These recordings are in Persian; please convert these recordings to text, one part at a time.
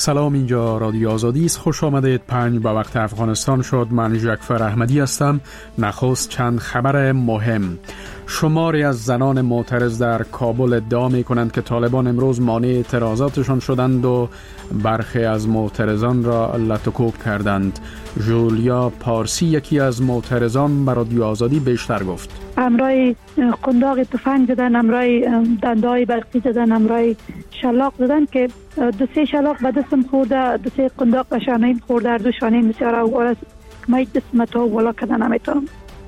سلام، اینجا رادیو آزادی است. خوش آمدید. 5 به وقت افغانستان شد. من جعفر احمدی هستم. نخست چند خبر مهم. شماری از زنان معترض در کابل ادعا می کنند که طالبان امروز مانع اعتراضاتشان شدند و برخی از معترضان را لطوکوب کردند. جولیا پارسی یکی از معترضان به رادیو آزادی بیشتر گفت. امرای قنداق تفنگ زدن، امرای دندای برقی زدن، امرای شلاق زدن که 2-3 شلاق به دستم خورده، 2-3 قنداق به شانه‌ام خورده، در 2 شانه‌ام بسیار اوار است. من دستم تا ولا کردن نمیتونم.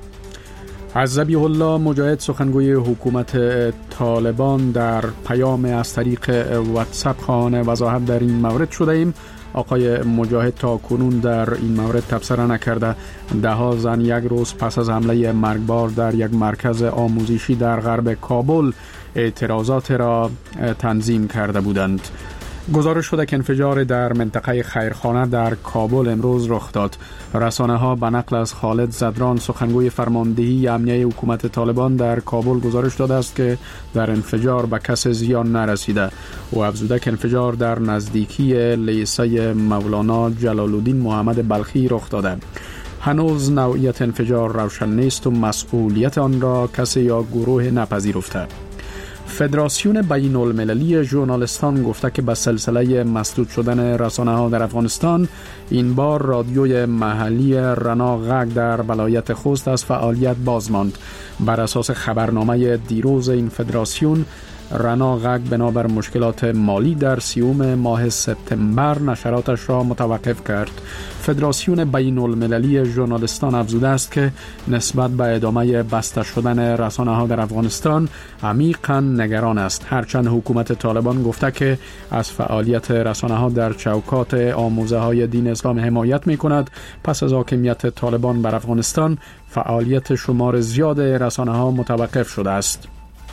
ذبیح الله مجاهد سخنگوی حکومت طالبان در پیام از طریق واتساپ خواهان وضاحت در این مورد شده ایم. آقای مجاهد تا کنون در این مورد تبصره نکرده. 10 زن یک روز پس از حمله مرگبار در یک مرکز آموزشی در غرب کابل اعتراضات را تنظیم کرده بودند. گزارش شده که انفجار در منطقه خیرخانه در کابل امروز رخ داد. رسانه ها به نقل از خالد زدران سخنگوی فرماندهی امنیه حکومت طالبان در کابل گزارش داده است که در انفجار به کس زیان نرسیده و افزوده که انفجار در نزدیکی لیسه مولانا جلال الدین محمد بلخی رخ داده. هنوز نوعیت انفجار روشن نیست و مسئولیت آن را کسی یا گروه نپذیرفته. فدراسیون بین المللی ژورنالیستان گفته که به سلسله مسدود شدن رسانه‌ها در افغانستان این بار رادیوی محلی رنا غگ در ولایت خوست از فعالیت باز ماند. بر اساس خبرنامه دیروز این فدراسیون، رنا غگ بنابر مشکلات مالی در 30 ماه سپتامبر نشراتش را متوقف کرد. فدراسیون بین المللی ژورنالیستان افزوده است که نسبت به ادامه بسته شدن رسانه‌ها در افغانستان عمیقاً نگران است، هرچند حکومت طالبان گفته که از فعالیت رسانه‌ها در چوکات آموزه‌های دین اسلام حمایت می‌کند. پس از حاکمیت طالبان بر افغانستان فعالیت شمار زیاد رسانه‌ها متوقف شده است.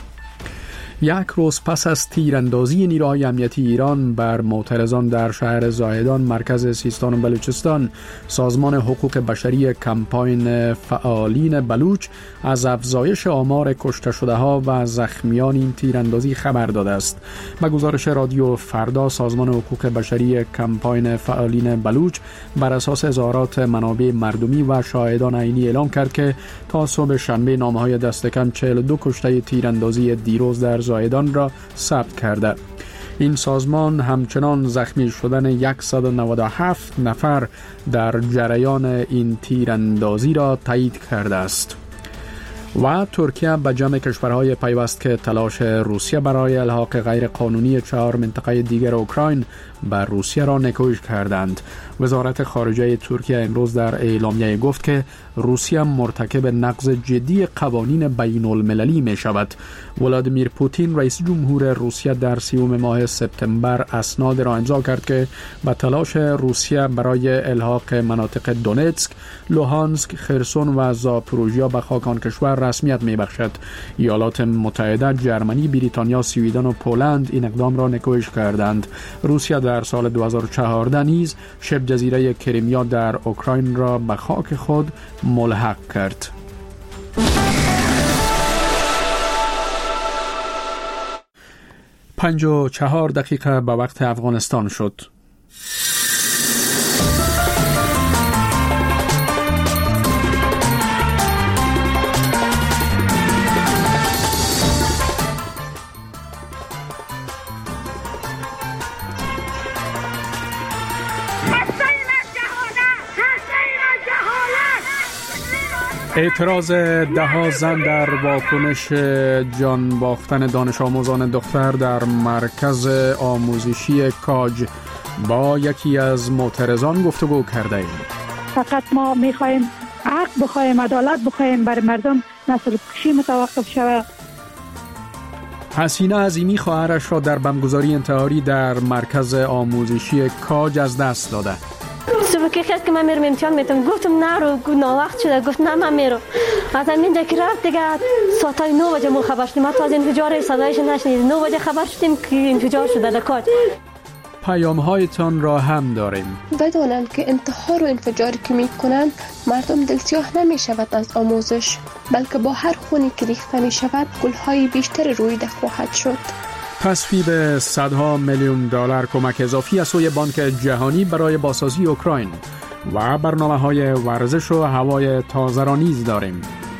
یک روز پس از تیراندازی نیروهای امنیتی ایران بر معترضان در شهر زاهدان مرکز سیستان و بلوچستان، سازمان حقوق بشری کمپاین فعالین بلوچ از افزایش آمار کشته شده ها و زخمیان این تیراندازی خبر داده است. با گزارش رادیو فردا، سازمان حقوق بشری کمپاین فعالین بلوچ بر اساس اظهارات منابع مردمی و شاهدان عینی اعلام کرد که تا صبح شنبه نامه‌های دست کم 42 کشته تیراندازی دیروز در زاهدان را ثبت کرده. این سازمان همچنان زخمی شدن 197 نفر در جریان این تیراندازی را تایید کرده است. و ترکیه به جمع کشورهای پیوست که تلاش روسیه برای الحاق غیر قانونی 4 منطقه دیگر اوکراین بر روسیه را نکوهش کردند. وزارت خارجه ترکیه امروز در اعلامیه گفت که روسیه مرتکب نقض جدی قوانین بین المللی می شود. ولادیمیر پوتین رئیس جمهور روسیه در 30 ماه سپتامبر اسناد را امضا کرد که به تلاش روسیه برای الحاق مناطق دونتسک، لوهانسک، خرسون و زاپوروژیا به خاک آن کشور رسمیت می بخشد. ایالات متحده، جرمنی، بریتانیا، سوئیدن و پولند این اقدام را نکوهش کردند. روسیه در سال 2014 نیز شبه جزیره کریمیا در اوکراین را به خاک خود ملحق کرد. پنج و 4 دقیقه به وقت افغانستان شد. اعتراض 10 زن در واکنش جان باختن دانش آموزان دختر در مرکز آموزشی کاج. با یکی از معترضان گفتگو کرده ایم. فقط ما میخوایم حق بخوایم، عدالت بخوایم، برای مردم نسل کشی متوقف شود. حسینه عظیمی خواهرش را در بمبگذاری انتحاری در مرکز آموزشی کاج از دست داده. صبح که خیلی که من میرم امتحان میتونم، گفتم نرو، ناوقت شده، گفت نه من میرم. از همینجا که رفت دیگه ساعت 9 بجه ما خبر شدیم. حتی از انفجار صدایش نشنیدیم. 9 بجه خبر شدیم که انفجار شده در کاج. پیام‌هایتان را هم داریم. بدانند که انتحار و انفجاری که میکنند مردم دلسیاه نمی شود از آموزش، بلکه با هر خونی که ریخته می شود گلهای بیشتر رویده خواهد شد. تصویب صدها میلیون دلار کمک اضافی از سوی بانک جهانی برای بازسازی اوکراین و برنامه‌های ورزش و هوای تازه را نیز داریم.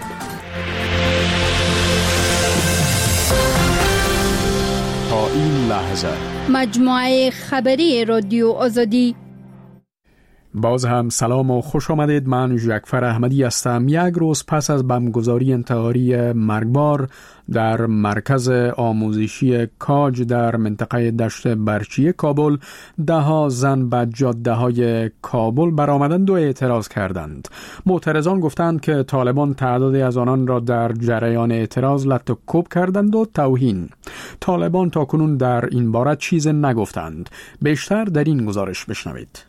تا این لحظه مجموعه خبری رادیو آزادی. باز هم سلام و خوش آمدید. من ژکفر احمدی هستم. یک روز پس از بمبگذاری انتحاری مرگبار در مرکز آموزشی کاج در منطقه دشت برچی کابل، دهها زن به جاده‌های کابل برآمدند و اعتراض کردند. معترضان گفتند که طالبان تعدادی از آنان را در جریان اعتراض لط و کوب کردند و توهین. طالبان تاکنون در این باره چیز نگفتند. بیشتر در این گزارش بشنوید.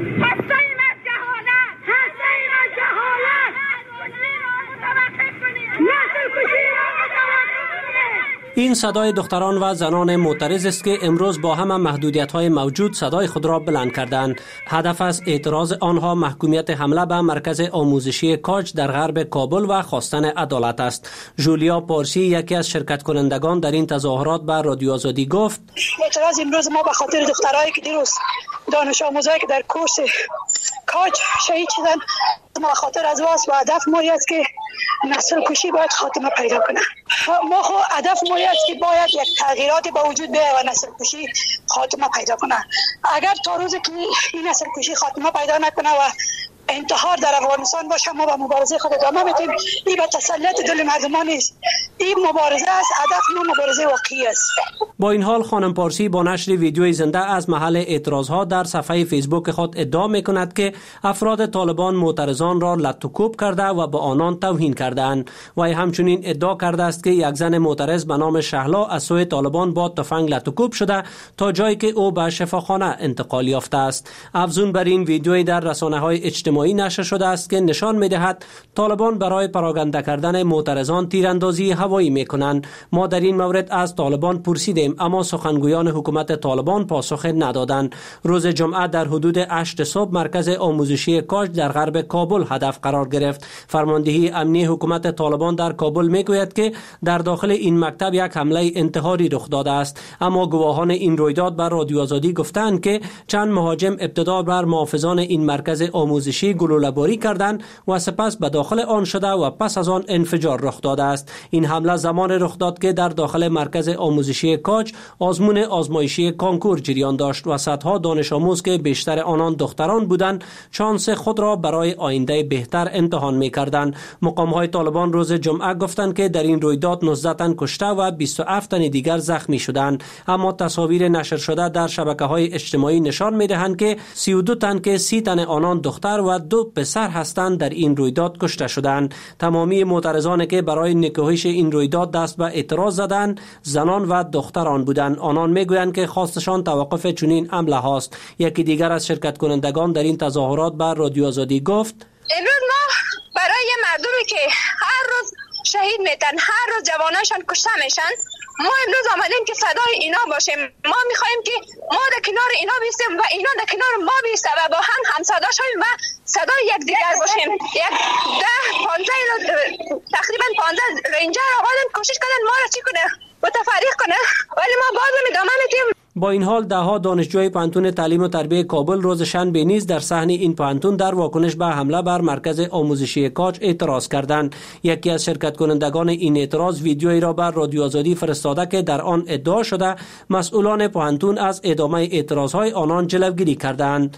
این صدای دختران و زنان معترض است که امروز با همه محدودیت‌های موجود صدای خود را بلند کردند. هدف از اعتراض آنها محکومیت حمله به مرکز آموزشی کاج در غرب کابل و خواستن عدالت است. جولیا پارسی یکی از شرکت کنندگان در این تظاهرات به رادیو آزادی گفت: اعتراض امروز ما به خاطر دخترایی که دیروز دانش آموزایی که در کورس کاج شهید شدن، ما خاطر از واس و هدف ما است که نسل کشی باید خاتمه پیدا کنه. ما خو هدف ما است که باید یک تغییراتی به وجود بیاید و نسل کشی خاتمه پیدا کنه. اگر تا روزی که این نسل کشی خاتمه پیدا نکنه و انتحار در افغانستان باشه، ما به مبارزه خود ادامه میدیم. این به تسلط دل مردمان نیست، این مبارزه است. هدف ما مبارزه واقعی است. با این حال خانم پارسی با نشر ویدیوی زنده از محل اعتراضها در صفحه فیسبوک خود ادعا میکند که افراد طالبان معترضان را لط و کوب کرده و به آنان توهین کردند. و همچنین ادعا کرده است که یک زن معترض به نام شهلا از سوی طالبان با تفنگ لط و کوب شده تا جایی که او به شفاخانه انتقال یافته است. افزون بر این ویدیوی در رسانه‌های اجتماعی نشر شده است که نشان می‌دهد طالبان برای پراگنده کردن معترضان تیراندازی هوایی می‌کنند. ما در این مورد از طالبان پرسیدیم، اما سخنگویان حکومت طالبان پاسخ ندادند. روز جمعه در حدود 8 صبح مرکز آموزشی کاج در غرب کابل هدف قرار گرفت. فرماندهی امنی حکومت طالبان در کابل میگوید که در داخل این مکتب یک حمله انتحاری رخ داده است، اما گواهان این رویداد بر رادیو آزادی گفتند که چند مهاجم ابتدا بر محافظان این مرکز آموزشی گلوله‌باری کردند و سپس به داخل آن شده و پس از آن انفجار رخ داده است. این حمله زمان رخ داد که در داخل مرکز آموزشی کاج آزمون آزمایشی کانکور جریان داشت و صدها دانش آموز که بیشتر آنان دختران بودند شانس خود را برای آینده بهتر امتحان می‌کردند. مقام‌های طالبان روز جمعه گفتند که در این رویداد 19 تن کشته و 27 تن دیگر زخمی شدند، اما تصاویر نشر شده در شبکه‌های اجتماعی نشان می‌دهند که 32 تن که 30 تن آنان دختر و 2 پسر هستند در این رویداد کشته شدند. تمامی معترضانی که برای نکوهش این رویداد دست به اعتراض زدند زنان و دختران بودند. آنان میگویند که خواستشان توقف چنین حمله هاست. یکی دیگر از شرکت کنندگان در این تظاهرات بر رادیو آزادی گفت: امروز ما برای مردمی که هر روز شهید میتن، هر روز جوانانشان کشته میشن، ما امروز آمدیم که صدای اینا باشیم. ما میخوایم که ما در کنار اینا بیستیم و اینا در کنار ما بیسته و با هم صدا شویم و صدای یکدیگر باشیم. یک 10-15 تقریبا 15 رنجر آقادن کوشش کردن ما را چی کنه، متفرق کنه، ولی ما بازم ادامه میدیم. با این حال دهها دانشجوی پانتون تعلیم و تربیت کابل روز شنبه نیز در صحن این پانتون در واکنش به حمله بر مرکز آموزشی کاج اعتراض کردند. یکی از شرکت کنندگان این اعتراض ویدیویی را بر رادیو آزادی فرستاده که در آن ادعا شده مسئولان پانتون از ادامه اعتراضهای آنان جلوگیری کردند.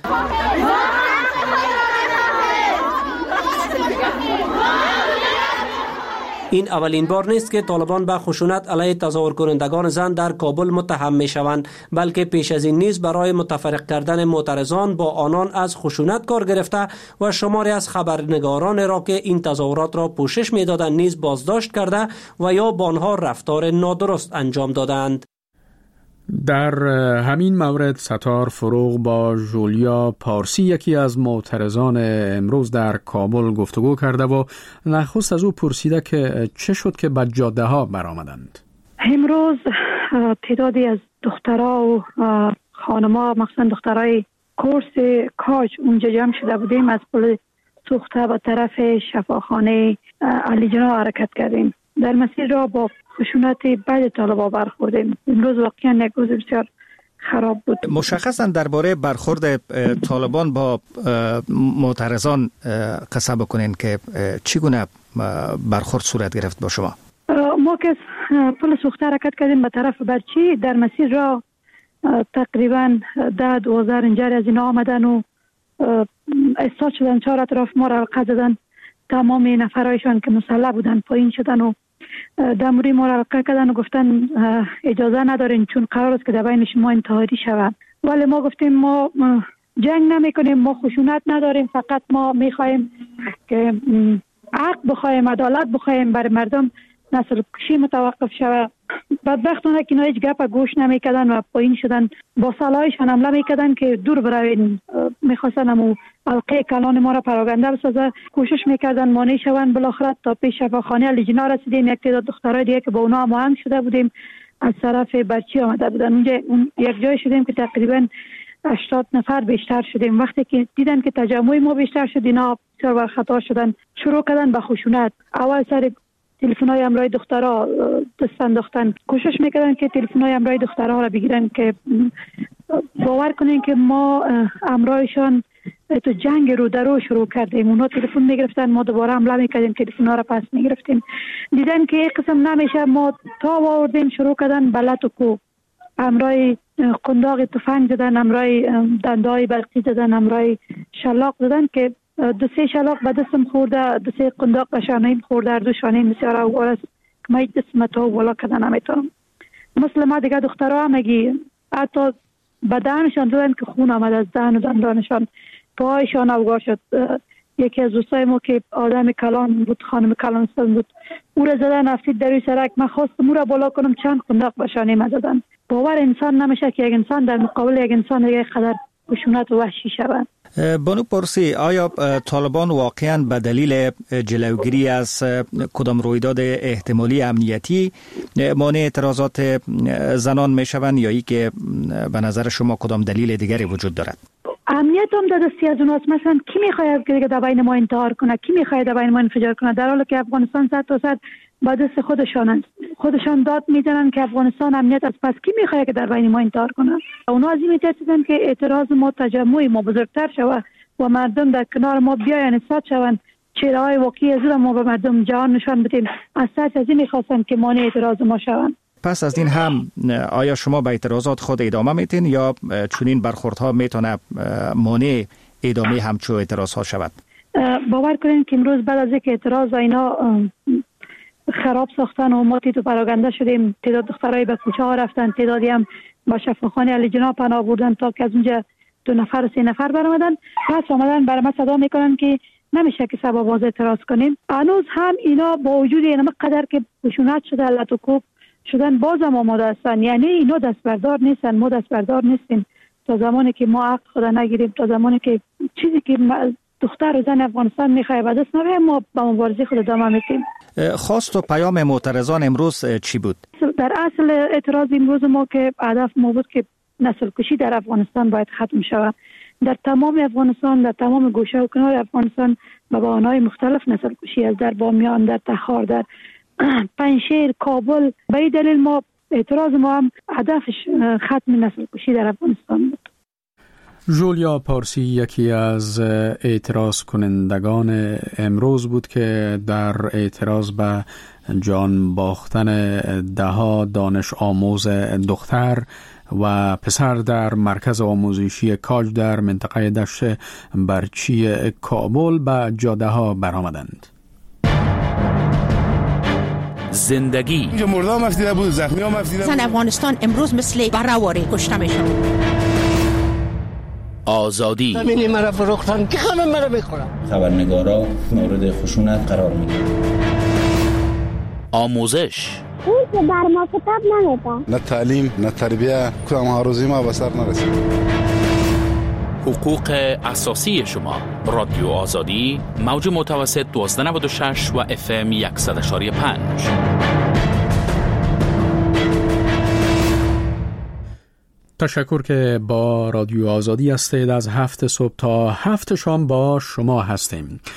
این اولین بار نیست که طالبان به خشونت علیه تظاهر کنندگان زن در کابل متهم می شوند، بلکه پیش از این نیز برای متفرق کردن معترضان با آنان از خشونت کار گرفته و شماری از خبرنگاران را که این تظاهرات را پوشش می دادند نیز بازداشت کرده و یا با آنها رفتار نادرست انجام دادند. در همین مورد ستار فروغ با جولیا پارسی یکی از معترضان امروز در کابل گفتگو کرده و نخست از او پرسیده که چه شد که به جاده ها برآمدند. امروز تعدادی از دخترها و خانم‌ها مخصوصا دخترای کورس کاج اونجا جمع شده بودیم. از پل سوخته به طرف شفاخانه علی جنا حرکت کردیم. در مسیر را با خشونت بعد طالبان برخوردیم. امروز واقعا یک روز بسیار خراب بود. مشخصا درباره برخورد طالبان با معترضان قصه بکنین که چگونه برخورد صورت گرفت با شما؟ ما که پل سوخته حرکت کردیم به طرف برچی، در مسیر را تقریبا 10-12 رنجر از اینا آمدن و استاد شدن، چهار اطراف ما را حلقه زدن. تمام نفرایشان که مسلح بودن پایین شدن و دموری ما را حلقه کردن و گفتن اجازه ندارین چون قرار است که در بین شما انتحاری شود. ولی ما گفتیم ما جنگ نمی کنیم، ما خشونت نداریم، فقط ما می خواهیم که حق بخواهیم، عدالت بخواهیم، برای مردم نسل کشی متوقف شود. بدبختانه که اینا هیچ گپ گوش نمیکردن و پایین شدن، با سلاحشان حمله میکردن که دور بروین، میخواستن همو حلقه کلان ما را پراگنده بسازه. کوشش میکردن مانع شوند. بالاخره تا پیش شفاخانه لجنا رسیدیم. یک تعداد دخترای دیگه که با اونا هماهنگ شده بودیم از طرف برچی آمده بودن. اونجا یک جای شدیم که تقریبا 80 نفر بیشتر شدیم. وقتی که دیدن که تجمع ما بیشتر شد، اینا بسیار برخطا شدن، شروع کردن به خشونت. اول سر تلفن‌های همراه دخترها دست انداختن، کوشش میکردن که تلفن‌های همراه دخترها را بگیرن که باور کنین که ما همراهشان تو جنگ رو در رو شروع کردیم. اونا تلفن میگرفتن، ما دوباره حمله میکردیم، تلفن‌ها را پس میگرفتیم. دیدن که یک قسم نمیشه، ما تا آوردیم، شروع کردن بلت و کو، همراه قنداق تفنگ زدن، همراه دندای برقی زدن، همراه شلاق زدن که 2-3 شلاق به دستم خورده، 2-3 قنداق به شانه‌ام خورده، در دو شانه‌ام بسیار اوار است که من دستم تا بالا کردن نمیتونم. مثل ما دیگه دخترها مگی حتی بدنشان دیدن که خون آمد از دهن و دندانشان، پایشان اوار شد. یکی از دوستای ما که آدم کلان بود، خانم کلانستان بود، او را زدن افتید در روی سرک. من خواستم او را بالا کنم، چند قنداق به شانه‌ام زدن. باور انسان نمیشه که یک انسان در مقابل یک انسان دیگه قدر خشونت و وحشی شود. بانو پارسی، آیا طالبان واقعا به دلیل جلوگیری از کدام رویداد احتمالی امنیتی مانع اعتراضات زنان می شوند یا ای که به نظر شما کدام دلیل دیگری وجود دارد؟ امنیت هم در دستی از اوناست. مثلا کی میخواهد که در بین ما انتحار کنه؟ کی میخواهد در بین ما انفجار کنه؟ در حالی که افغانستان 100% با دست خودشان داد میزنن که افغانستان امنیت است. پس کی میخواد که در بین ما انتحار کنه؟ اونا از این میترسیدن که اعتراض ما، تجمع ما بزرگتر شود و مردم در کنار ما بیاین، استاد شوند، چهره‌های واقعی از ما به مردم جهان نشان بدیم. از این میخواستن که مانع اعتراض ما شوند. پس از این هم آیا شما به اعتراضات خود ادامه میتین یا چنین برخوردها میتونه مانع ادامه همچو اعتراضها شود؟ باور کنین که امروز بعد از اینکه اعتراض اینا خراب ساختن و ما تیتو پراگنده شدیم، تعداد دخترای به کوچه ها رفتن، تعدادی هم با شفاخانه علی جناب پناه بردن تا که از اونجا 2 نفر 3 نفر برآمدن. پس آمدن برای ما صدا میکنن که نمیشه که سبب باز اعتراض کنیم. هنوز هم اینا با وجود این قدر که خشونت شده، علت و کوب شدن، بازم آماده هستن. یعنی اینا دست بردار نیستن، ما دست بردار نیستیم تا زمانی که ما حق خود نگیریم، تا زمانی که چیزی که دختر و زن افغانستان میخواه به دست نبره، ما با مبارزه خود ادامه میدیم. خواست و پیام معترضان امروز چی بود؟ در اصل اعتراض امروز ما که هدف ما بود که نسل کشی در افغانستان باید ختم شود. در تمام افغانستان، در تمام گوشه و کنار افغانستان به بهانه‌های مختلف نسل کشی است، در بامیان، در تخار، در پنجشیر، کابل. به این دلیل ما اعتراض ما هم هدفش ختم نسل کشی در افغانستان بود. جولیا پارسی یکی از اعتراض کنندگان امروز بود که در اعتراض به جان باختن 10 دانش آموز دختر و پسر در مرکز آموزشی کاج در منطقه دشت برچی کابل به جاده ها برآمدند. زندگی اینجا مرده هم افتیده بود، زخمی هم افتیده بود. زن افغانستان امروز مثل برآوری کشته میشن. آزادی همینی مرا فروختن که همه مرا میخورن. خبرنگارا مورد خشونت قرار میگیرن. آموزش اون که بر ما کتاب نمیدن، نه تعلیم نه تربیه، کدام هاروزی ما به سر نرسید. حقوق اساسی شما. رادیو آزادی، موج متوسط 1296 و FM 100.5. تشکر که با رادیو آزادی هستید. از 7 صبح تا 7 شام با شما هستیم.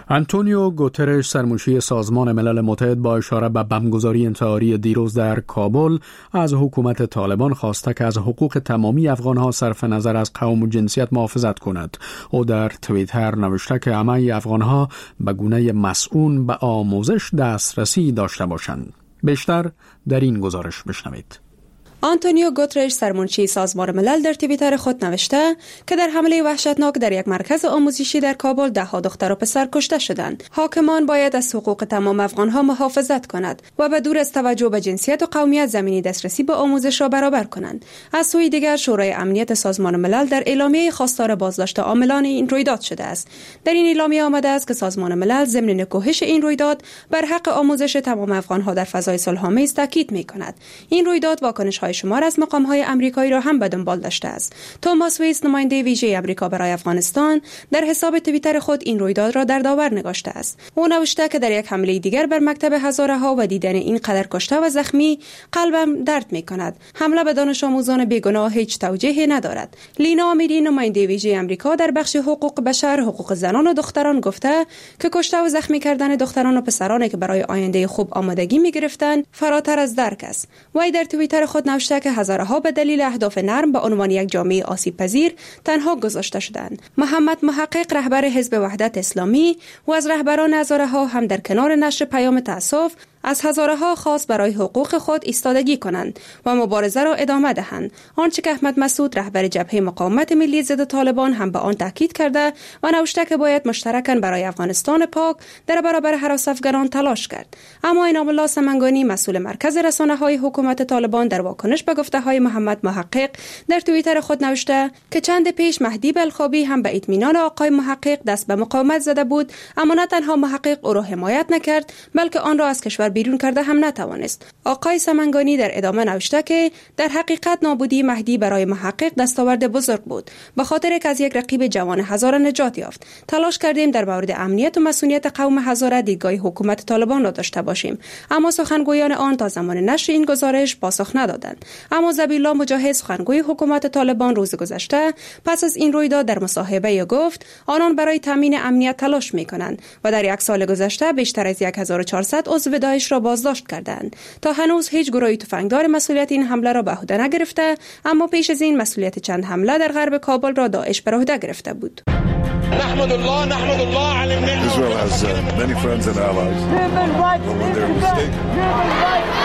آنتونیو گوترش سرمنشی سازمان ملل متحد با اشاره به بمبگذاری انتحاری دیروز در کابل از حکومت طالبان خواسته که از حقوق تمامی افغانها صرف نظر از قوم و جنسیت محافظت کند. او در توییتر نوشته که همه افغانها به گونه مسئول به آموزش دسترسی داشته باشند. بیشتر در این گزارش بشنوید. آنتونیو گوترش سرمنشی سازمان ملل در توییتر خود نوشته که در حمله وحشتناک در یک مرکز آموزشی در کابل 10 دختر و پسر کشته شدند. حاکمان باید از حقوق تمام افغانها محافظت کنند و به دور از توجه به جنسیت و قومیت زمینی دسترسی به آموزش را برابر کنند. از سوی دیگر شورای امنیت سازمان ملل در اعلامیه خواستار بازداشت عاملان این رویداد شده است. در این اعلامیه آمده است که سازمان ملل ضمن نکوهش این رویداد بر حق آموزش تمام افغانها در فضای صلح‌آمیز تاکید می‌کند. این رویداد واکنش‌های شمار از مقام‌های آمریکایی را هم به دنبال داشته است. توماس ویس نماینده ویژه آمریکا برای افغانستان در حساب توییتر خود این رویداد را در داور نگاشته است. او نوشته که در یک حمله دیگر بر مکتب هزارها و دیدن این قدر کشته و زخمی قلبم درد می‌کند. حمله به دانش آموزان بیگناه هیچ توجیهی ندارد. لینا امیری نماینده ویژه آمریکا در بخش حقوق بشر، حقوق زنان و دختران گفته که کشته و زخمی کردن دختران و پسرانی که برای آینده خوب آمادگی می‌گرفتند فراتر از درک است. وی در توییتر خود نوشته که هزارها به دلیل اهداف نرم به عنوان یک جامعه آسیب پذیر تنها گذاشته شدند. محمد محقق رهبر حزب وحدت اسلامی و از رهبران هزارها هم در کنار نشر پیام تأسف از هزارها خواست برای حقوق خود ایستادگی کنند و مبارزه را ادامه دهند. آنچه که احمد مسعود رهبر جبهه مقاومت ملی ضد طالبان هم به آن تاکید کرده و نوشته که باید مشترکاً برای افغانستان پاک در برابر هراس افغانان تلاش کرد. اما انعام الله سمنگانی مسئول مرکز رسانه‌های حکومت طالبان در واکنش به گفته‌های محمد محقق در توییتر خود نوشته که چند پیش مهدی بلخابی هم به اطمینان آقای محقق دست به مقاومت زده بود، اما نه تنها محقق او را حمایت نکرد بلکه آن را از کشور بیرون کرده هم نتوانست. آقای سمنگانی در ادامه نوشته که در حقیقت نابودی مهدی برای محقق دستاورد بزرگ بود، به خاطر که از یک رقیب جوان هزاره نجات یافت. تلاش کردیم در مورد امنیت و مسئولیت قوم هزاره دیدگاه حکومت طالبان را داشته باشیم، اما سخنگویان آن تا زمان نشر این گزارش پاسخ ندادند. اما ذبیح‌الله مجاهد سخنگوی حکومت طالبان روز گذشته پس از این رویداد در مصاحبه گفت آنان برای تامین امنیت تلاش می‌کنند و در یک سال گذشته بیشتر از 1400 عضو داعش را بازداشت کردند. تا هنوز هیچ گروهی تفنگدار مسئولیت این حمله را به عهده نگرفته، اما پیش از این مسئولیت چند حمله در غرب کابل را داعش بر عهده گرفته بود. نحمد الله على النعمة. Israel has many friends and allies. When they're mistaken.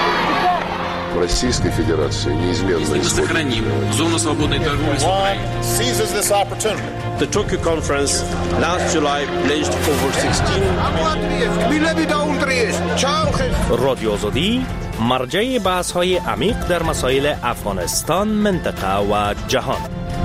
Российской Федерации неизменно сохраним зону свободной торговли с Украиной. Seizes this opportunity. The Tokyo conference last July pledged over 16 رادیو آزادی مرجع بحث‌های عمیق در مسائل افغانستان، منطقه و جهان.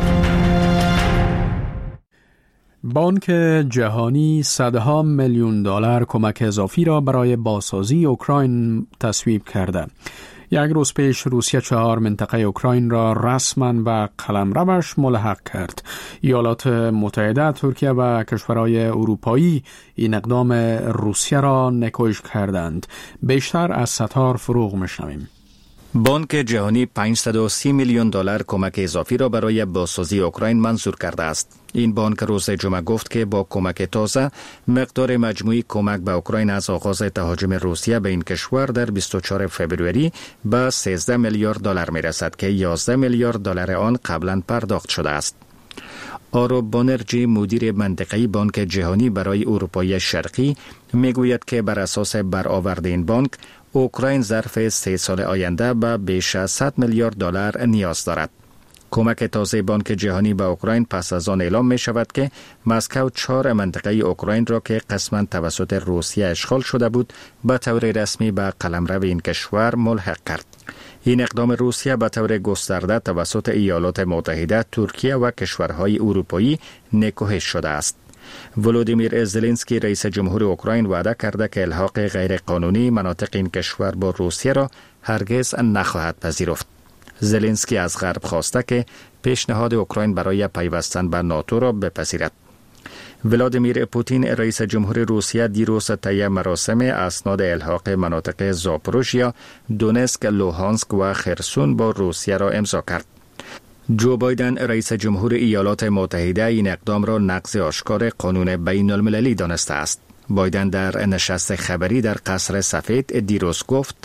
بانک جهانی صدها میلیون دلار کمک اضافی را برای بازسازی اوکراین تصویب کرده. یک روز پیش روسیه 4 منطقه اوکراین را رسما به قلمروش ملحق کرد. ایالات متحده، ترکیه و کشورهای اروپایی این اقدام روسیه را نکوهش کردند. بیشتر از ستار فروغ میشنویم. بانک جهانی 530 میلیون دلار کمک اضافی را برای بازسازی اوکراین منظور کرده است. این بانک روز جمعه گفت که با کمک تازه مقدار مجموعی کمک به اوکراین از آغاز تهاجم روسیه به این کشور در 24 فوریه به 13 میلیارد دلار میرسد که 11 میلیارد دلار آن قبلا پرداخت شده است. آرو بانرجی مدیر منطقه‌ای بانک جهانی برای اروپای شرقی میگوید که بر اساس برآورد این بانک اوکراین ظرف 3 سال آینده به بیش از 100 میلیارد دلار نیاز دارد. کمک تازه بانک جهانی به اوکراین پس از آن اعلام می شود که مسکو 4 منطقه اوکراین را که قسما توسط روسیه اشغال شده بود به طور رسمی به قلمرو این کشور ملحق کرد. این اقدام روسیه به طور گسترده توسط ایالات متحده، ترکیه و کشورهای اروپایی نکوهش شده است. ولودیمیر زلنسکی رئیس جمهور اوکراین وعده کرده که الحاق غیرقانونی مناطق این کشور با روسیه را هرگز نخواهد پذیرفت. زلنسکی از غرب خواسته که پیشنهاد اوکراین برای پیوستن به ناتو را بپذیرد. ولادیمیر پوتین رئیس جمهور روسیه دیروز طی مراسم اسناد الحاق مناطق زاپوروژیا، دونسک، لوهانسک و خرسون با روسیه را امضا کرد. جو بایدن رئیس جمهور ایالات متحده این اقدام را نقض آشکار قانون بین المللی دانسته است. بایدن در نشست خبری در قصر سفید دیروز گفت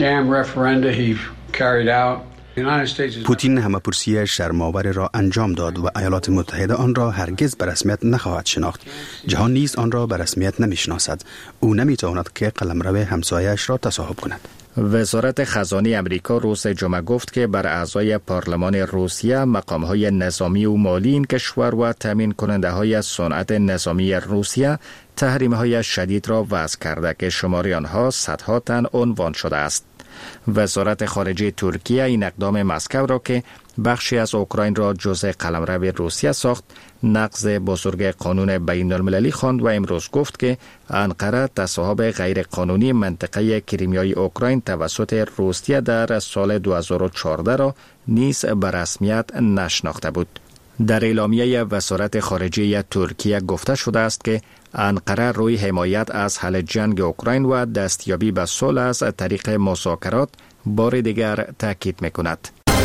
پوتین همه‌پرسی شرم‌آور را انجام داد و ایالات متحده آن را هرگز به رسمیت نخواهد شناخت. جهان نیز آن را به رسمیت نمی‌شناسد. او نمی‌تواند که قلمرو همسایه‌اش را تصاحب کند. وزارت خزانه امریکا روز جمعه گفت که بر اعضای پارلمان روسیه مقام‌های نظامی و مالی این کشور و تامین کننده‌های صنعت نظامی روسیه تحریم‌های شدید را وضع کرده که شمار آنها صدها تن عنوان شده است. وزارت خارجه ترکیه این اقدام مسکو را که بخشی از اوکراین را جزء قلمرو روسیه ساخت نقض بزرگ قانون بین المللی خواند و امروز گفت که انقره تصاحب غیر قانونی منطقه کریمیای اوکراین توسط روسیه در سال 2014 را نیز به رسمیت نشناخته بود. در اعلامیه وزارت خارجه ترکیه گفته شده است که انقره روی حمایت از حل جنگ اوکراین و دستیابی به صلح از طریق مذاکرات بار دیگر تاکید می‌کند.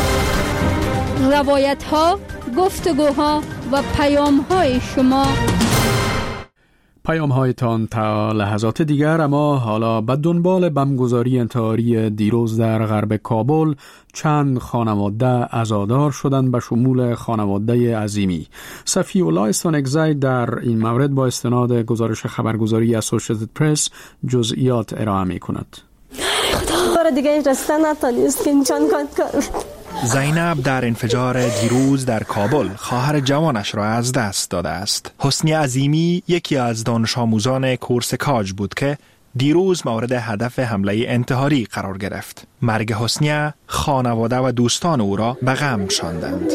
روایت‌ها، گفتگوها و پیام‌های شما. پیام‌هایتان تا لحظات دیگر. اما حالا به دنبال بمبگذاری انتحاری دیروز در غرب کابل چند خانواده عزادار شدند به شمول خانواده عظیمی. صفی الله استانکزی در این مورد با استناد گزارش خبرگزاری اسوسییتد پرس جزئیات ارائه می‌کند. بار دیگه رسیدن نتونست که چند کار. زینب در انفجار دیروز در کابل خواهر جوانش را از دست داده است. حسنی عظیمی یکی از دانش آموزان کورس کاج بود که دیروز مورد هدف حمله انتحاری قرار گرفت. مرگ حسنی خانواده و دوستان او را به غم شاندند.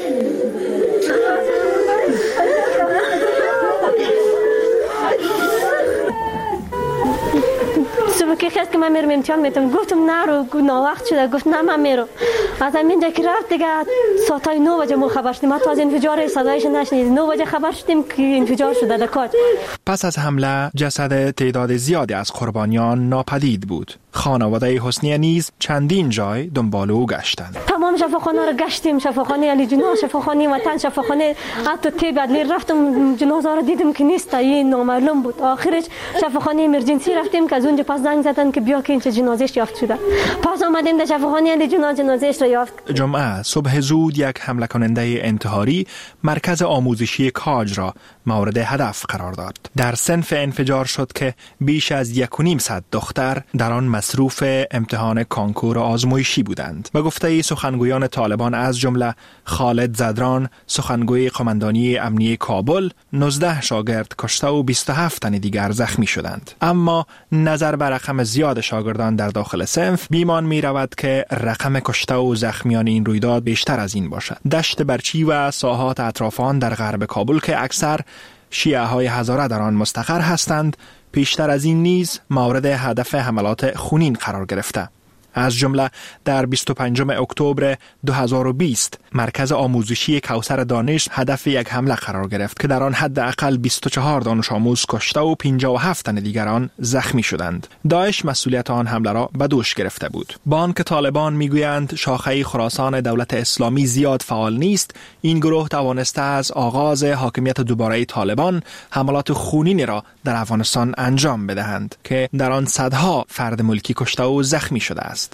که خیست که من میرم امتحان میتونم گفتم نرو ناوقت شده گفت نه من میرم از همینجا که رفت دیگه ساعت 9 بجه ما خبر شدیم حتی از انفجار صدایش نشنیدیم 9 بجه خبر شدیم که انفجار شده در کاج. پس از حمله جسد تعداد زیادی از قربانیان ناپدید بود. خانواده حسنی نیز چندین جای دنبال او گشتند. تمام شفاخانه را گشتیم، شفاخانه علی جناح، شفاخانه وطن، شفاخانه حتی طب عدلی رفتم جنازه را دیدم که نیست این نامعلوم بود. آخرش شفاخانه امرجنسی رفتیم که از اونجا پس زنگ زدن که بیا که این جنازه‌اش یافت شده. پس آمدیم در شفاخانه علی جناح جنازه‌اش را یافت. جمعه صبح زود یک حمله کننده انتحاری مرکز آموزشی کاج را مورد هدف قرار داد. در صنف انفجار شد که بیش از 1.5 دختر در آن مصروف امتحان کانکور آزمایشی بودند. به گفته سخنگویان طالبان از جمله خالد زدران سخنگوی قماندانی امنیه کابل 19 شاگرد کشته و 27 تن دیگر زخمی شدند. اما نظر بر رقم زیاد شاگردان در داخل صنف بیمان می رود که رقم کشته و زخمیان این رویداد بیشتر از این باشد. دشت برچی و ساحات اطراف آن در غرب کابل که اکثر شیعه های هزاره در آن مستقر هستند پیشتر از این نیز مورد هدف حملات خونین قرار گرفته. از جمله در 25 اکتبر 2020 مرکز آموزشی کوثر دانش هدف یک حمله قرار گرفت که در آن حداقل 24 دانش آموز کشته و 57 تن دیگران زخمی شدند. داعش مسئولیت آن حمله را به دوش گرفته بود. با آنکه طالبان میگویند شاخه خراسان دولت اسلامی زیاد فعال نیست، این گروه توانسته از آغاز حاکمیت دوباره طالبان حملات خونینی را در افغانستان انجام بدهند که در آن صدها فرد ملکی کشته و زخمی شده است.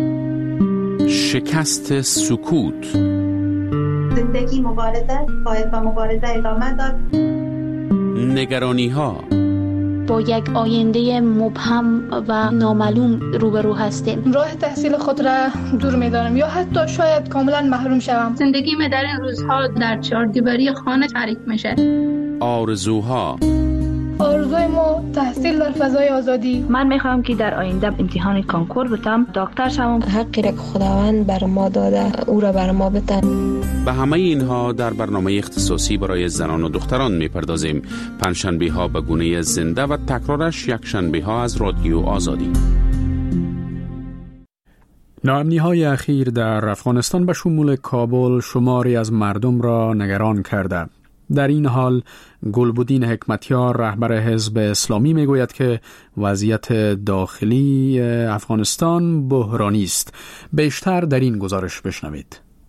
شکست سکوت. زندگی مبارزه باید با مبارزه ادامه داد. نگرانی ها. با یک آینده مبهم و نامعلوم روبرو هستیم. راه تحصیل خود را دور می‌دارم یا حتی شاید کاملا محروم شوم. زندگی من در این روزها در چهاردیواری خانه تعریف میشه. آرزوها. آرزوی ما تحصیل در فضای آزادی. من میخوام که در آینده امتحان کانکور بتم دکتر شوم. حقی را که خداوند بر ما داده او را بر ما بده. به همه اینها در برنامه اختصاصی برای زنان و دختران میپردازیم. پنجشنبه ها به گونه زنده و تکرارش یک شنبه ها از رادیو آزادی. ناامنی‌های اخیر در افغانستان به شمول کابل شماری از مردم را نگران کرده. در این حال گلبدین حکمتیار رهبر حزب اسلامی میگوید که وضعیت داخلی افغانستان بحرانی است. بیشتر در این گزارش بشنوید.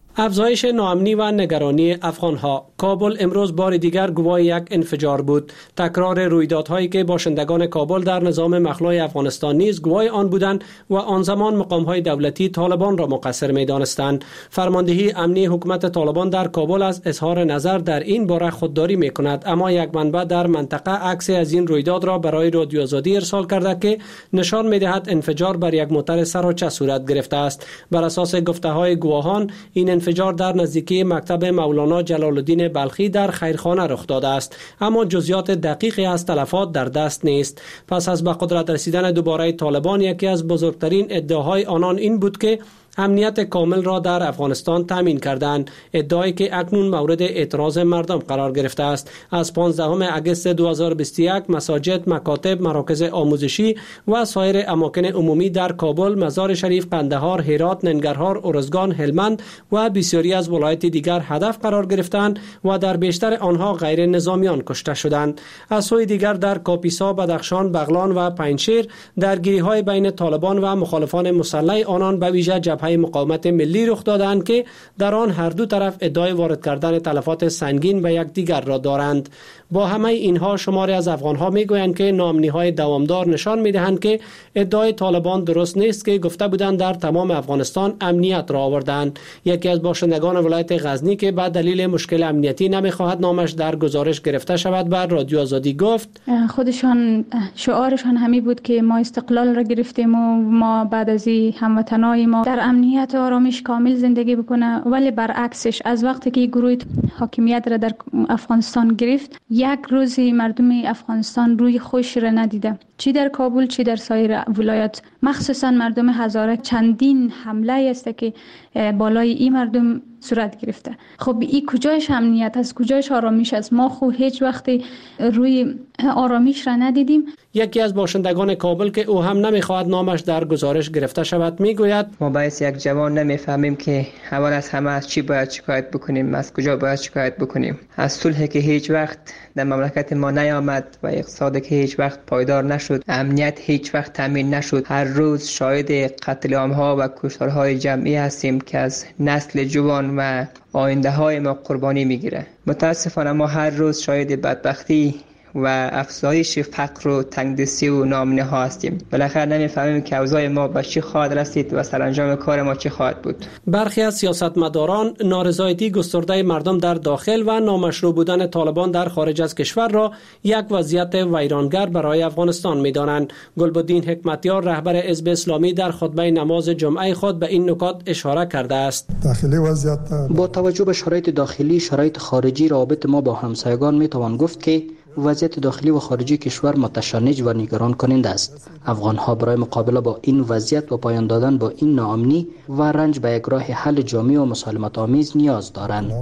افزایش ناامنی و نگرانی افغانها. کابل امروز بار دیگر گواه یک انفجار بود. تکرار رویدادهایی که باشندگان کابل در نظام مخلوع افغانستان نیز گواه آن بودند و آن زمان مقام‌های دولتی طالبان را مقصر می‌دانستند. فرماندهی امنی حکومت طالبان در کابل از اظهار نظر در این باره خودداری می‌کند، اما یک منبع در منطقه عکس از این رویداد را برای رادیو آزادی ارسال کرده که نشان می‌دهد انفجار بر یک موتر سراچه صورت گرفته است. بر اساس گفته‌های گواهان این انفجار در نزدیکی مکتب مولانا جلال الدین بلخی در خیرخانه رخ داده است، اما جزئیات دقیقی از تلفات در دست نیست. پس از به قدرت رسیدن دوباره طالبان، یکی از بزرگترین ادعاهای آنان این بود که امنیت کامل را در افغانستان تامین کردند، ادعایی که اکنون مورد اعتراض مردم قرار گرفته است. از 15 اگست 2021 مساجد، مکاتب، مراکز آموزشی و سایر اماکن عمومی در کابل، مزار شریف، قندهار، هرات، ننگرهار، ارزگان، هلمند و بسیاری از ولایات دیگر هدف قرار گرفتند و در بیشتر آنها غیر نظامیان کشته شدند. از سوی دیگر در کاپیسا، بدخشان، بغلان و پنجشیر درگیری‌های بین طالبان و مخالفان مسلح آنان به ویژه جبهه مقاومت ملی رخ دادند که در آن هر دو طرف ادعای وارد کردن تلفات سنگین به یکدیگر را دارند. با همه اینها شماری از افغانها میگویند که ناامنی‌های دوامدار نشان میدهند که ادعای طالبان درست نیست که گفته بودند در تمام افغانستان امنیت را آوردند. یکی از باشندگان ولایت غزنی که به دلیل مشکل امنیتی نمیخواهد نامش در گزارش گرفته شود بر رادیو آزادی گفت خودشان شعارشان همین بود که ما استقلال را گرفتیم و ما بعد از این هموطنای ما در امنیت و آرامش کامل زندگی بکنه، ولی برعکسش از وقتی که گروه حاکمیت را در افغانستان گرفت، یک روزی مردم افغانستان روی خوش را ندیده، چی در کابل چی در سایر ولایات، مخصوصا مردم هزاره. چندین حمله است که بالای این مردم صورت گرفته. خب این کجایش امنیت است، کجایش آرامش است؟ ما خو هیچ وقتی روی آرامش را ندیدیم. یکی از باشندگان کابل که او هم نمیخواهد نامش در گزارش گرفته شود میگوید ما باعث یک جوان نمیفهمیم که اول از همه از چی باید شکایت بکنیم، از کجا باید شکایت بکنیم. از صلحی که هیچ وقت در مملکت ما نیامد و اقتصادی که هیچ وقت پایدار نشد، امنیت هیچ وقت تامین نشد. هر روز شاهد قتل عام‌ها و کشتارهای جمعی هستیم که از نسل جوان و آینده های ما قربانی میگیره. متاسفانه ما هر روز شاهد بدبختی و افزایش فقر و تنگدستی و ناامنی ها هستیم. بالاخره نمیفهمیم که اوضاع ما به چی خواهد رسید و سرانجام کار ما چی خواهد بود. برخی از سیاستمداران نارضایتی گسترده مردم در داخل و نامشروع بودن طالبان در خارج از کشور را یک وضعیت ویرانگر برای افغانستان می‌دانند. گلبدین حکمتیار رهبر حزب اسلامی در خطبه نماز جمعه خود به این نکات اشاره کرده است. داخلی وضعیت با توجه به شرایط داخلی، شرایط خارجی، روابط ما با همسایگان میتوان گفت که وضعیت داخلی و خارجی کشور متشنج و نگران کننده است. افغان‌ها برای مقابله با این وضعیت و پایان دادن با این ناامنی و رنج به یک راه حل جامع و مسالمت آمیز نیاز دارند.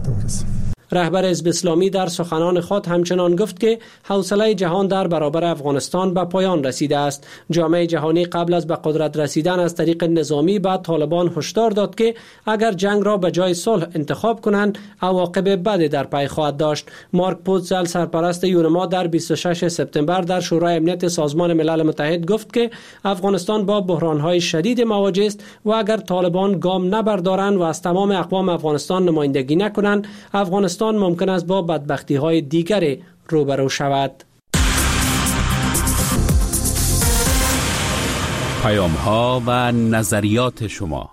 رهبر حزب اسلامی در سخنان خود همچنان گفت که حوصله جهان در برابر افغانستان به پایان رسیده است. جامعه جهانی قبل از به قدرت رسیدن از طریق نظامی به طالبان هشدار داد که اگر جنگ را به جای صلح انتخاب کنند عواقب بدی در پی خواهد داشت. مارک پوتزل سرپرست یونما در 26 سپتامبر در شورای امنیت سازمان ملل متحد گفت که افغانستان با بحران‌های شدید مواجه است و اگر طالبان گام نبردارند و از تمام اقوام افغانستان نمایندگی نکنند، افغانستان ممکن است با بدبختی‌های دیگری روبرو شود. پیام‌ها و نظریات شما.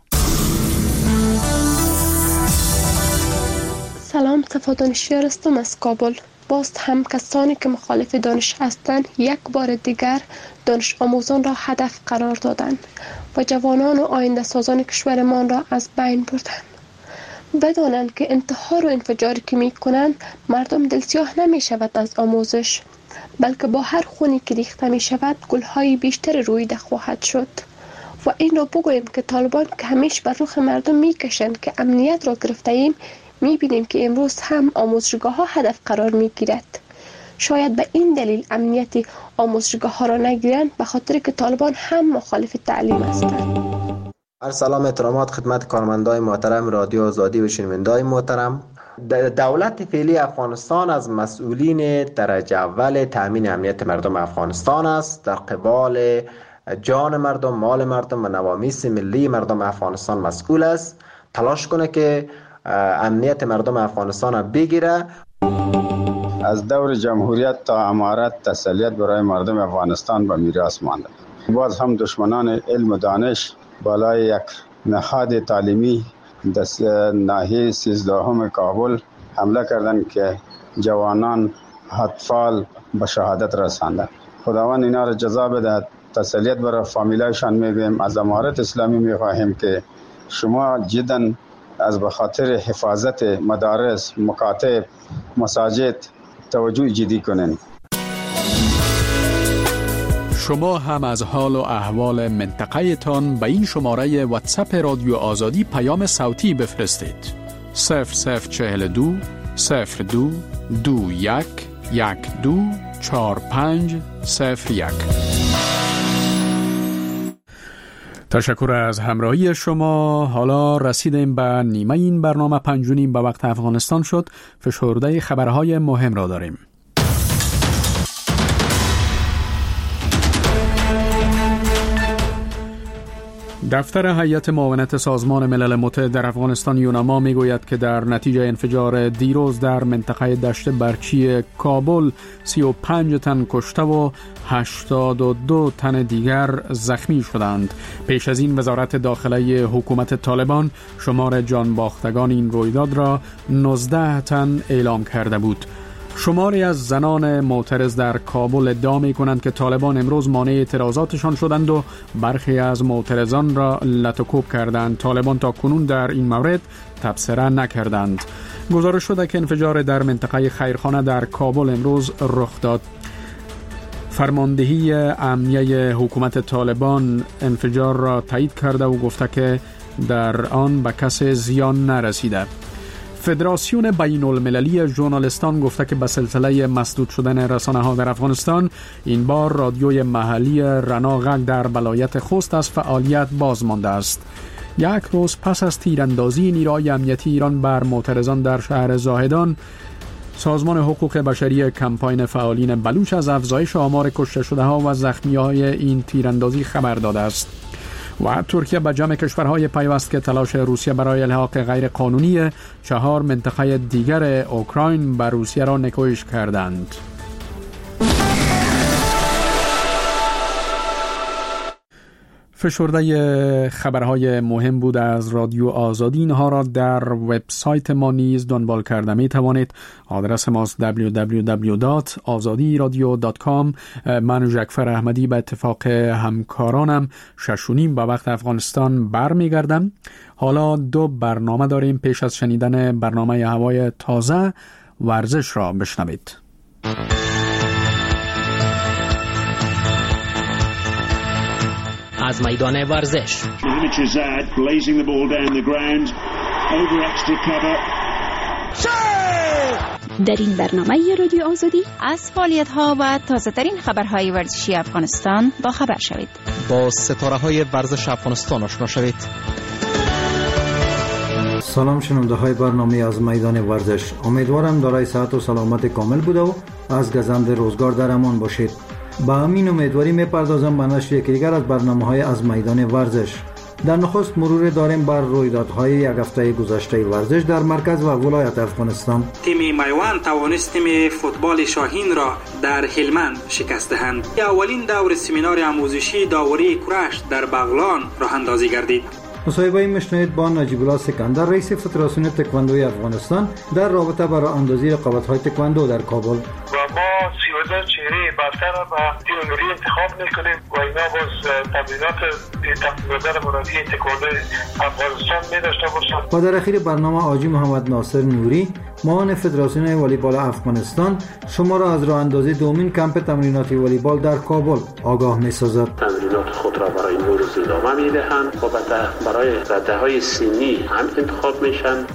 سلام، صفا دانشیار هستم از کابل. باز هم کسانی که مخالف دانش هستند یک بار دیگر دانش آموزان را هدف قرار دادند و جوانان و آینده سازان کشورمان را از بین بردند. بدانند که انتحار و انفجاری که می کنند مردم دلسیاه نمی شود از آموزش، بلکه با هر خونی که ریخته می شود گلهای بیشتر رویده خواهد شد. و این را بگوییم که طالبان که همیشه بر رخ مردم می کشند که امنیت را گرفته ایم، می بینیم که امروز هم آموزشگاه ها هدف قرار می گیرد. شاید به این دلیل امنیت آموزشگاه ها را نگیرند، به خاطر که طالبان هم مخالف تعلیم هستند. سلام احترامات خدمت کارمندای محترم رادیو آزادی و شنوندای محترم. دولت فعلی افغانستان از مسئولین درجه اول تامین امنیت مردم افغانستان است. در قبال جان مردم، مال مردم و نوامیس ملی مردم افغانستان مسئول است. تلاش کنه که امنیت مردم افغانستان بگیره. از دور جمهوریت تا امارت تسلیت برای مردم افغانستان به میراث مانده. باز هم دشمنان علم و دانش بالای یک نهاد تعلیمی در ناحیه 13 کابل حمله کردند که جوانان اطفال به شهادت رساندند. خداوند اینا را جزا بده. تسلیت برای فامیلایشان میگیم. از امارت اسلامی میخواهیم که شما جدا از به خاطر حفاظت مدارس، مکاتب، مساجد توجه جدی کنین. شما هم از حال و احوال منطقه تان به این شماره واتساپ رادیو آزادی پیام صوتی بفرستید. 0042 02 21 12 45 01. تشکر از همراهی شما. حالا رسیدیم به نیمه این برنامه. 5:30 به وقت افغانستان شد. فشرده خبرهای مهم را داریم. دفتر هیئت معاونت سازمان ملل متحد در افغانستان یونما میگوید که در نتیجه انفجار دیروز در منطقه دشت برچی کابل 35 تن کشته و 82 تن دیگر زخمی شدند. پیش از این وزارت داخله حکومت طالبان شمار جان باختگان این رویداد را 19 تن اعلام کرده بود. شماری از زنان معترض در کابل ادعا می‌کنند که طالبان امروز مانع اعتراضاتشان شدند و برخی از معترضان را لطوکوب کردند. طالبان تا کنون در این مورد تبصره نکردند. گزارش شده که انفجار در منطقه خیرخانه در کابل امروز رخ داد. فرماندهی امنیه حکومت طالبان انفجار را تایید کرده و گفته که در آن به کسی زیان نرسیده. فدراسیون بین المللی ژورنالیستان گفته که به سلسله مسدود شدن رسانه‌ها در افغانستان این بار رادیوی محلی رنا غږ در ولایت خوست از فعالیت باز مانده است. یک روز پس از تیراندازی نیروهای امنیتی ایران بر معترضان در شهر زاهدان، سازمان حقوق بشری کمپاین فعالین بلوچ از افزایش آمار کشته شده‌ها و زخمی‌های این تیراندازی خبر داده است. و ترکیه به جمع کشورهای پیوست که تلاش روسیه برای الحاق غیر قانونی 4 منطقه دیگر اوکراین به روسیه را نکوهش کردند. فشرده خبرهای مهم بود از رادیو آزادی. اینها را در وبسایت ما نیز دنبال کرده می توانید. آدرس ماست www.azadiradio.com. من جعفر احمدی به اتفاق همکارانم 6:30 به وقت افغانستان برمیگردم. حالا 2 برنامه داریم. پیش از شنیدن برنامه هوای تازه ورزش را بشنوید. از میدان ورزش در این برنامه رادیو آزادی از فعالیت‌ها و تازه‌ترین خبرهای ورزشی افغانستان با خبر شوید. با ستاره‌های ورزش افغانستان آشنا شوید. سلام شنونده‌های برنامه از میدان ورزش. امیدوارم دارای صحت و سلامت کامل بوده و از گزند روزگار در امان باشید. با همین امیدواری میپردازم به نشر یکی دیگر از برنامه‌های از میدان ورزش. در نخست مرور داریم بر رویدادهای یک هفته گذشته ورزش در مرکز و ولایت افغانستان. تیم میوان توانست تیم فوتبال شاهین را در هلمند شکست دهند. اولین دور سمینار آموزشی داوری کرش در بغلان راه اندازی گردید. مصاحبه میشنوید با نجیب الله سکندر، رئیس فدراسیون تکواندوی افغانستان در رابطه با راه اندازی رقابت‌های تکواندو در کابل. و ما 32 چهره برتر را به تیم ملی انتخاب میکنیم و اینا باز تمرینات تقریبا مرادی تکواندو افغانستان می داشته باشند. و در اخیر برنامه حاجی محمد ناصر نوری، معاون فدراسیون والیبال افغانستان، شما را از راه اندازی دومین کمپ تمریناتی والیبال در کابل آگاه می‌سازد. تمرینات خود را برای این روز ادامه می‌دهند و برای رده‌های سنی هم انتخاب میشن.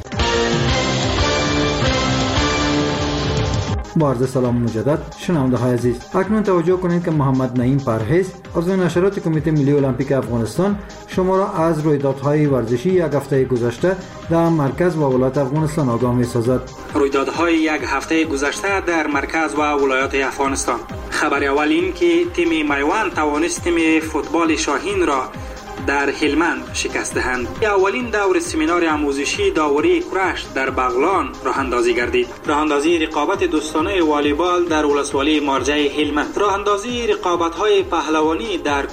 با عرض سلام مجدد شنونده‌های عزیز، اکنون توجه کنید که محمد نعیم پرهیز عضو نشرات کمیته ملی المپیک افغانستان شما را از رویدادهای ورزشی یک هفته گذشته در مرکز و ولایت افغانستان آگاه می‌سازد. رویدادهای یک هفته گذشته در مرکز و ولایات افغانستان. خبر اول این که تیم میوان توانست تیم فوتبال شاهین را در هلمند شکسته‌اند. اولین دور سمینار آموزشی داوری کرش در بغلان راه اندازی گردید. راه اندازی رقابت دوستانه والیبال در ولسوالی مارجه هلمند. راه اندازی رقابت‌های پهلوانی در